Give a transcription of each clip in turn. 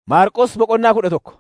Maarqos boqonnaa 11.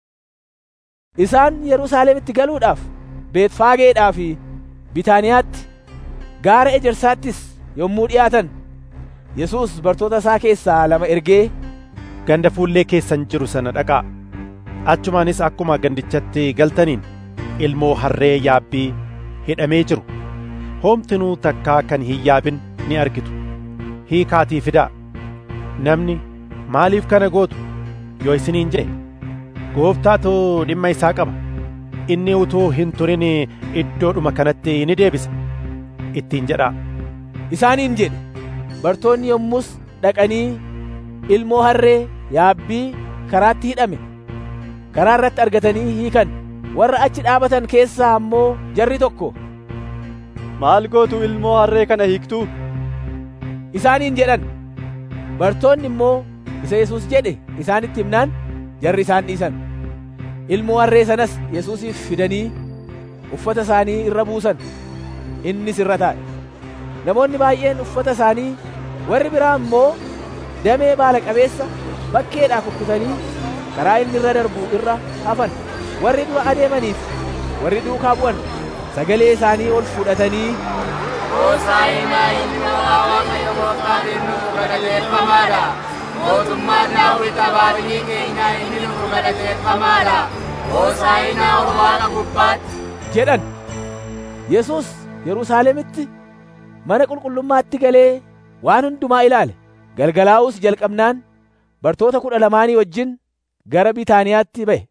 Isaan Yerusaalemitti galuudhaaf Beetfaageedhaa fi Bitaaniyaatti gaara Ejersaattis yommuu dhi'aatan Yesuus bartoota isaa keessaa 2 ergee, Ganda fuullee keessan jiru sana dhaqaa. Achumaanis akkuma gandichatti galtaniin ilmoo harree yaabbii hidhamee jiru hoomtinuu takkaa kan hin yaabin ni argitu. Hiikaatii fidaa. Namni maaliif kana gootu yoo isiniin jedhe, Gooftaatu dhimma isaa qaba. Inni utuu hin turin iddoodhuma kanatti ni deebisa ittiin jedhaa isaaniin jedhe. Bartoonni yommus dhaqanii ilmoo harree yaabbii karaatti hidhame karaa irratti argatanii hiikan. Warra achi dhaabatan keessaa ammoo jarri tokko, Maal gootu ilmoo harree kana hiiktuu? isaaniin jedhan. Bartoonni immoo isa Yesuus jedhe isaanitti himnaan jarri isaan dhiisan. Ilmoo harree sanas Yesuusiif fidanii uffata isaanii irra buusan. Innis irra taa'e. Namoonni baay'een uffata isaanii, warri biraa immoo damee baala qabeessa bakkeedhaa kukkutanii karaa inni irra darbu irra hafan. Warri dura adeemaniif warri duukaa bu'an sagalee isaanii ol fudhatanii, Hoosaa'inaa ilma Waaqayyo Gooftaatiin nuuf galateeffamaadha. Mootummaan Daawit abbaa keenyaa inni nuuf galateeffamaadha. Hoosaa'inaa ol Waaqa gubbaatti jedhan. Yesuus Yerusaalemitti mana qulqullummaatti galee waan hundumaa ilaale. Galgalaa'uus jalqabnaan bartoota 12 wajjin gara Bitaaniyaatti ba'e.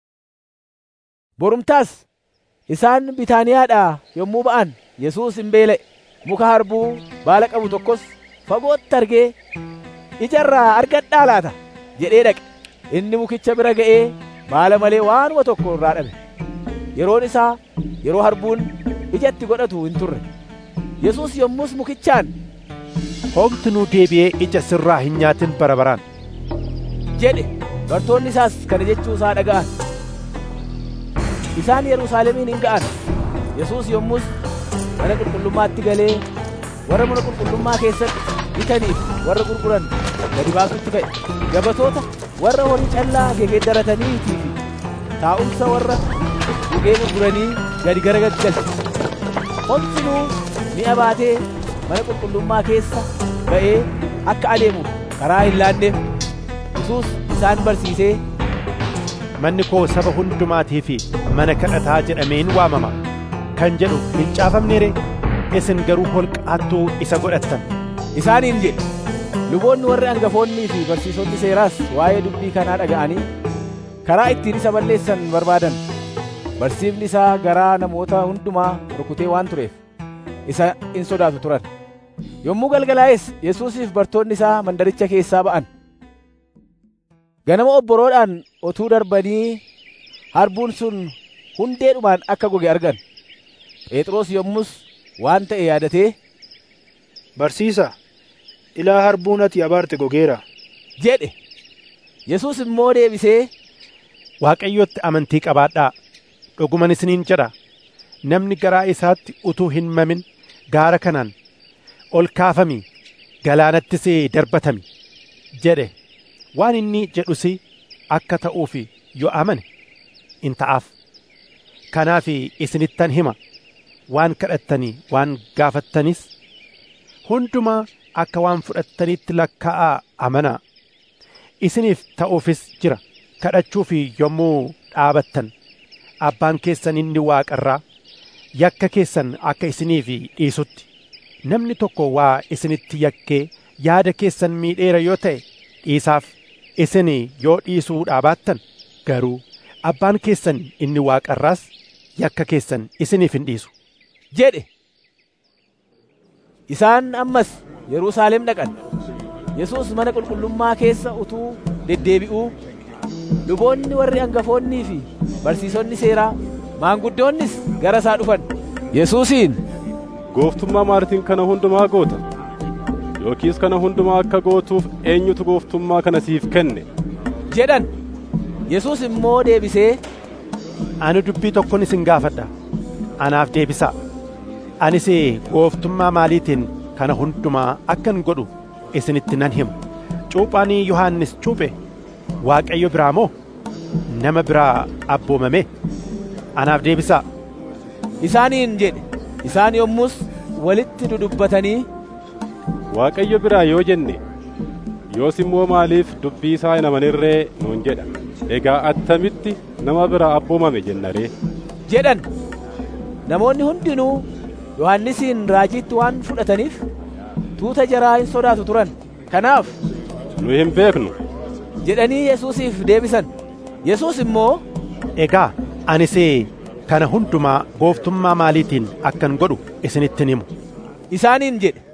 Borumtaas isaan Bitaaniyaadhaa yommuu ba'an Yesuus hin beela'e. Muka harbuu baala qabu tokkos fagootti argee, ija irraa argadhaa laata jedhee dhaqe. Inni mukicha bira ga'ee baala malee waanuma tokko irraa dhabe. Yeroon isaa yeroo harbuun ijatti godhatu hin turre. Yesuus yommus mukichaan, Hoomtinuu deebi'ee ija sirraa hin nyaatin bara baraan jedhe. Bartoonni isaas kana jechuu isaa dhaga'an. Isaan Yerusaalemiin hin ga'an. Yesuus yommus mana qulqullummaatti galee warra mana qulqullummaa keessatti bitaniif warra gurguran gadi baasutti ka'e. Gabatoota warra horii callaa gegeeddarataniitii fi taa'umsa warra gugee gurguranii gadi garagalche. Homtinuu mi'a baatee mana qulqullummaa keessa ba'ee akka adeemuuf karaa hin laanneef. Yesuus isaan barsiisee, Manni koo saba hundumaatii fi mana kadhataa jedhameen waamama kan jedhu hin caafamne ree? Isin garuu holqaattuu isa godhattan isaaniin jedhe. Luboonni warri hangafoonnii fi barsiisonni seeraas waa'ee dubbii kanaa dhaga'anii karaa ittiin isa balleessan barbaadan. Barsiifni isaa garaa namoota hundumaa rukutee waan tureef isa in sodaatu turan. Yommuu galgalaa'es Yesuusiif bartoonni isaa mandaricha keessaa ba'an. Ganama obboroodhaan otuu darbanii harbuun sun hundeedhumaan akka goge argan. Phexros yommus waan ta'e yaadatee, Barsiisaa, ilaa harbuun ati abaarte gogeera jedhe. Yesuus immoo deebisee, Waaqayyotti amantii qabaadhaa. Dhuguman isiniin jedha, namni garaa isaatti utuu hin mamin gaara kanaan, ol kaafami, galaanattis darbatami jedhe. Waan inni jedhus akka ta'uuf yoo amane in ta'aaf. Kanaaf isinittan hima, waan kadhattanii waan gaafattanis hundumaa akka waan fudhattaniitti lakkaa'aa amanaa. Isiniif ta'uufis jira. Kadhachuuf yommuu dhaabattan abbaan keessan inni waaqarraa yakka keessan akka isiniif dhiisutti, namni tokko waa isinitti yakkee yaada keessan miidheera yoo ta'e dhiisaaf. Isin yoo dhiisuu dhaabattan garuu abbaan keessan inni waaqarraas yakka keessan isiniif hin dhiisu jedhe. Isaan ammas Yerusaalem dhaqan. Yesuus mana qulqullummaa keessa utuu deddeebi'uu luboonni warri hangafoonnii fi barsiisonni seeraa maanguddoonnis gara isaa dhufan. Yesuusiin, Gooftummaa maaliitiin kana hundumaa goota? Yookiis kana hundumaa akka gootuuf eenyutu gooftummaa kana siif kenne? jedhan. Yesuus immoo deebisee, Ani dubbii tokkon isin gaafadha, anaaf deebisaa. Anis gooftummaa maaliitiin kana hundumaa akkan godhu isinitti nan hima. Cuuphaan Yohannis cuuphe Waaqayyo biraa moo nama biraa abboomame? Anaaf deebisaa isaaniin jedhe. Isaan yommus walitti dudubbatanii, Waaqayyo biraa yoo jenne, yoos immoo maaliif dubbii isaa hin amanirree nuun jedha? Egaa attamitti nama biraa abboomame jenna ree? jedhan. Namoonni hundinuu Yohannisiin raajiitti waan fudhataniif tuuta jaraa hin sodaatu turan. Kanaaf Nu hin beeknu jedhanii Yesuusiif deebisan. Yesuus immoo, egaa anis kana hundumaa gooftummaa maaliitiin akkan godhu isinittin himu isaaniin jedhe.